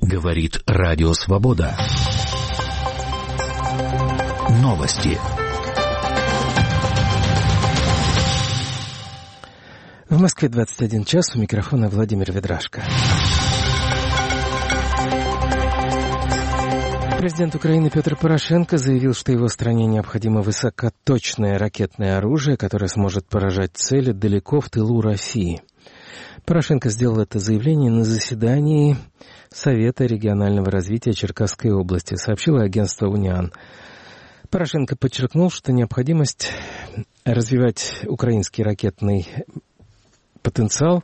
Говорит Радио Свобода. Новости. В Москве 21 час, у микрофона Владимир Ведрашко. Президент Украины Петр Порошенко заявил, что его стране необходимо высокоточное ракетное оружие, которое сможет поражать цели далеко в тылу России. Порошенко сделал это заявление на заседании Совета регионального развития Черкасской области, сообщило агентство «Униан». Порошенко подчеркнул, что необходимость развивать украинский ракетный потенциал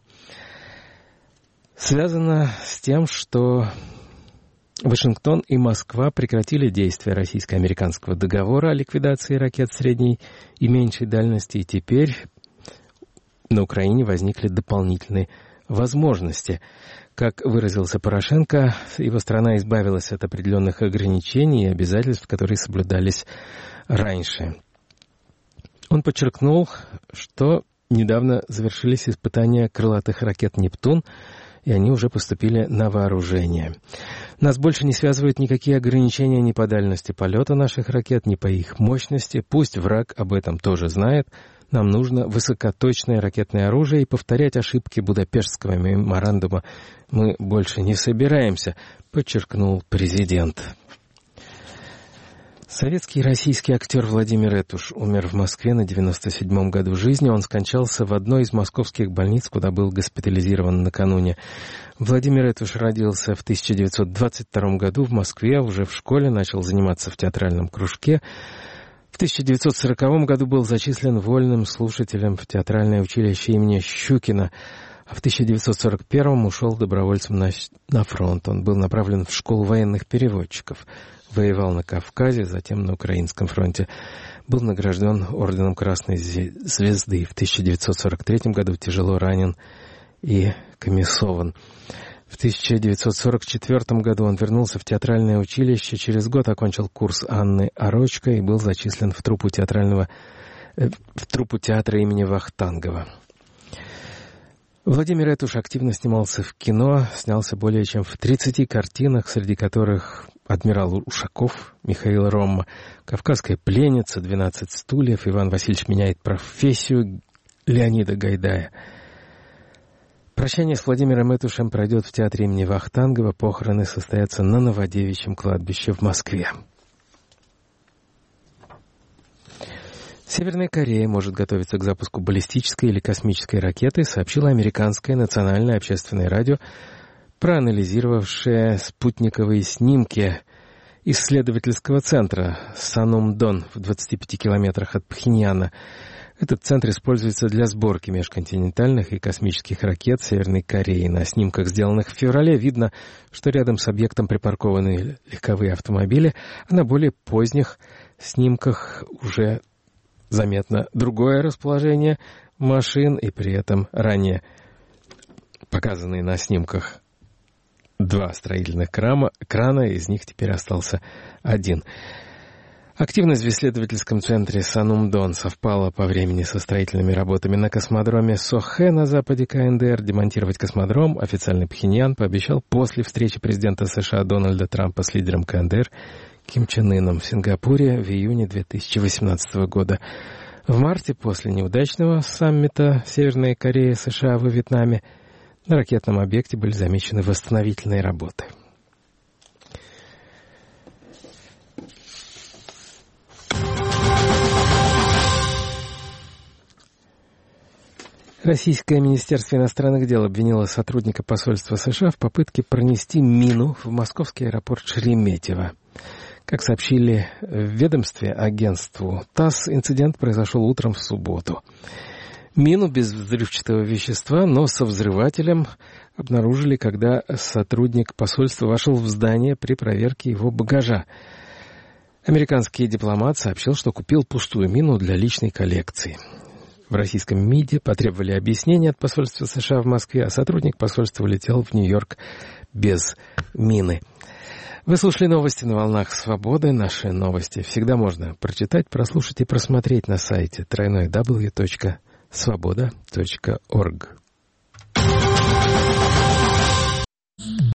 связана с тем, что Вашингтон и Москва прекратили действие российско-американского договора о ликвидации ракет средней и меньшей дальности, и теперь на Украине возникли дополнительные возможности. Как выразился Порошенко, его страна избавилась от определенных ограничений и обязательств, которые соблюдались раньше. Он подчеркнул, что недавно завершились испытания крылатых ракет «Нептун», и они уже поступили на вооружение. Нас больше не связывают никакие ограничения ни по дальности полета наших ракет, ни по их мощности. Пусть враг об этом тоже знает. Нам нужно высокоточное ракетное оружие, и повторять ошибки Будапештского меморандума мы больше не собираемся, подчеркнул президент. Советский и российский актер Владимир Этуш умер в Москве на 97-м году жизни. Он скончался в одной из московских больниц, куда был госпитализирован накануне. Владимир Этуш родился в 1922 году в Москве, уже в школе начал заниматься в театральном кружке. В 1940 году был зачислен вольным слушателем в театральное училище имени Щукина, а в 1941 ушел добровольцем на фронт. Он был направлен в школу военных переводчиков. Воевал на Кавказе, затем на Украинском фронте. Был награжден орденом Красной Звезды. В 1943 году тяжело ранен и комиссован. В 1944 году он вернулся в театральное училище. Через год окончил курс Анны Орочко и был зачислен в труппу театра имени Вахтангова. Владимир Этуш активно снимался в кино, снялся более чем в 30 картинах, среди которых «Адмирал Ушаков», Михаил Ромма, «Кавказская пленница», «12 стульев», «Иван Васильевич меняет профессию» Леонида Гайдая. Прощание с Владимиром Этушем пройдет в театре имени Вахтангова. Похороны состоятся на Новодевичьем кладбище в Москве. Северная Корея может готовиться к запуску баллистической или космической ракеты, сообщило американское национальное общественное радио, проанализировавшее спутниковые снимки исследовательского центра Санумдон в 25 километрах от Пхеньяна. Этот центр используется для сборки межконтинентальных и космических ракет Северной Кореи. На снимках, сделанных в феврале, видно, что рядом с объектом припаркованы легковые автомобили, а на более поздних снимках уже заметно другое расположение машин, и при этом ранее показанные на снимках два строительных крана, из них теперь остался один. Активность в исследовательском центре Санумдон совпала по времени со строительными работами на космодроме Сохэ на западе КНДР. Демонтировать космодром официальный Пхеньян пообещал после встречи президента США Дональда Трампа с лидером КНДР Ким Чен Ыном в Сингапуре в июне 2018 года. В марте, после неудачного саммита Северной Кореи США во Вьетнаме, на ракетном объекте были замечены восстановительные работы. Российское Министерство иностранных дел обвинило сотрудника посольства США в попытке пронести мину в московский аэропорт Шереметьево. Как сообщили в ведомстве агентству ТАСС, инцидент произошел утром в субботу. Мину без взрывчатого вещества, но со взрывателем обнаружили, когда сотрудник посольства вошел в здание при проверке его багажа. Американский дипломат сообщил, что купил пустую мину для личной коллекции. В российском МИДе потребовали объяснения от посольства США в Москве, а сотрудник посольства улетел в Нью-Йорк без мины. Вы слушали новости на волнах Свободы. Наши новости всегда можно прочитать, прослушать и просмотреть на сайте www.svoboda.org.